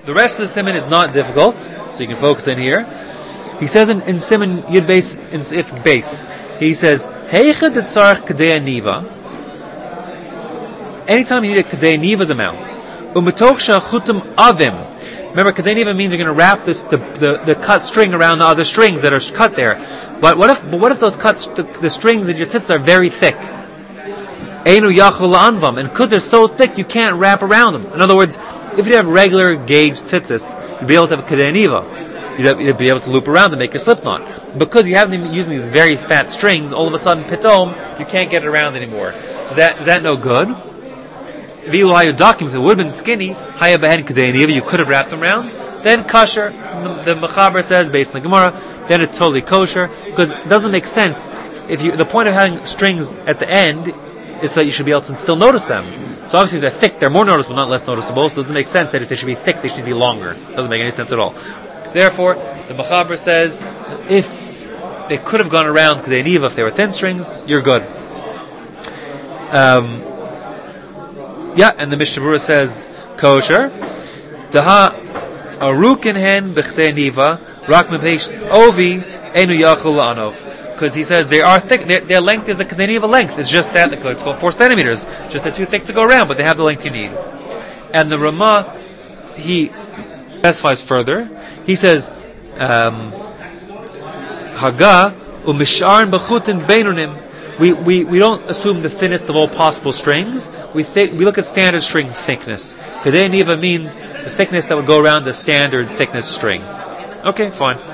The rest of the siman is not difficult, so you can focus in here. He says in siman yud base, in if base, he says, Heicha de tzarech kadei niva. Anytime you need a kadei niva's amount, umetoch shachutim avim. Remember, kadei niva means you're going to wrap the cut string around the other strings that are cut there. But what if those the strings in your tzitz are very thick? Einu yachol la'anvam, and because they're so thick, you can't wrap around them. In other words, if you have regular gauge tzitzis, you'd be able to have a kadei niva. You'd be able to loop around and make your slip knot. Because you haven't been using these very fat strings, all of a sudden, pitom, you can't get it around anymore. So is that no good? If it would have been skinny, you could have wrapped them around, then kosher. The Mechaber says, based on the Gemara, then it's totally kosher, because it doesn't make sense. The point of having strings at the end is so that you should be able to still notice them. So obviously if they're thick, they're more noticeable, not less noticeable, so it doesn't make sense that if they should be thick, they should be longer. It doesn't make any sense at all. Therefore, the Mechaber says, if they could have gone around Kedei Niva if they were thin strings, you're good. And the Mishnah Berurah says, kosher. Daha arukin hen b'Kedei Niva, rak mepeish ovi enu yachol la'anov. Because he says they are thick, their length is a Kedei Niva length. It's just that, it's called 4 centimeters. Just they're too thick to go around, but they have the length you need. And the Ramah, he specifies further. He says, Haga u'misharn b'chutin beinunim. We don't assume the thinnest of all possible strings. We look at standard string thickness. Kedei Niva means the thickness that would go around the standard thickness string. Okay, fine.